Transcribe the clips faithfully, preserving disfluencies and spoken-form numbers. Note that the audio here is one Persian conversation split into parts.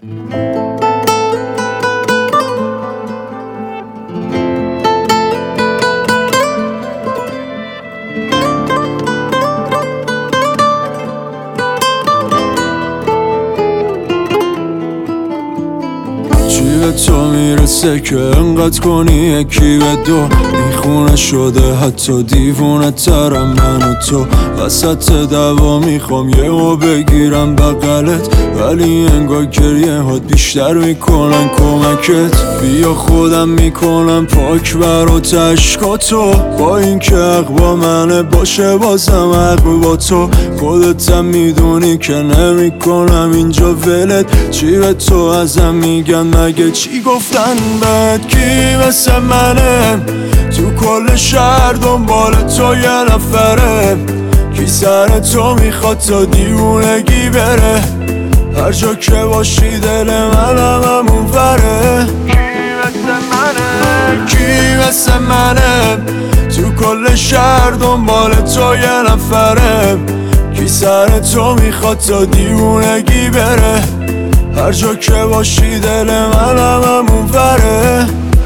به تو میرسه که انقدر کنی یکی به دو میخونه شده حتی دیوونه ترم من و تو وسط دوا میخوام یه و بگیرم بغلت ولی انگار گریه هات بیشتر میکنن کمکت بیا خودم میکنم پاک برات عشقا تو با این که حق با منه باشه بازم حق با تو خودتم میدونی که نمیکنم اینجا ولت چی به تو ازم میگن مگه چی گفتن بهت کی مثل منه تو کل شهر دنبال تو یه نفره کی سر تو میخواد تا دیوونگی بره هر جا که باشی دل منم همون وره کی مثل منه کی مثل منه تو کل شهر دنبال تو یه نفره کی سر تو میخواد تا دیوونگی بره هر جا که باشی دل منم همون وره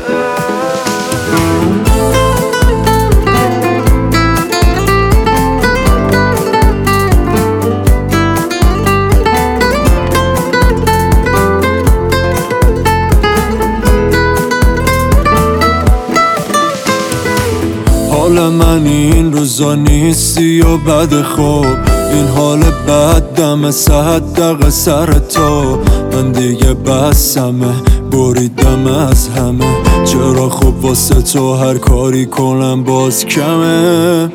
حال من این روزا نیستی و بد خوب این حال بد دم صد دقیقه سر تو من دیگه بسمه بریدم از همه چرا خب واسه تو هر کاری کنم باز کمه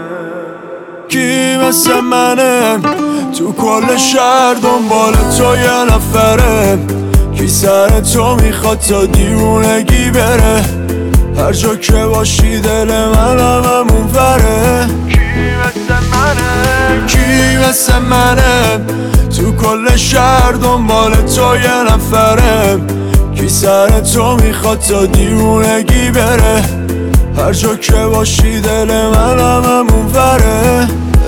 کی مثل منه تو کل شهر دنبال تو یه نفره کی سر تو میخواد تا دیوونگی بره هر جا که باشی دل منم همون وره کی مثل منه کی مثل منه تو کل شهر دنبال تو یه نفره کی سر تو میخواد تا دیوونگی بره هر جا که باشی دل منم همون وره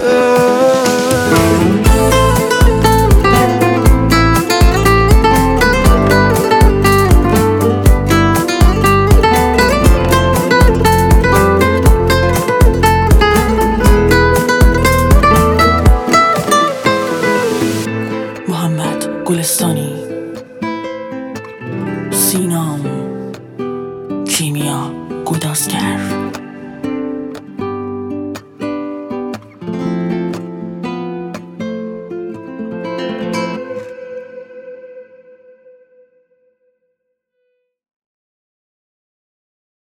گلستانی سینام کیمیا گدازگر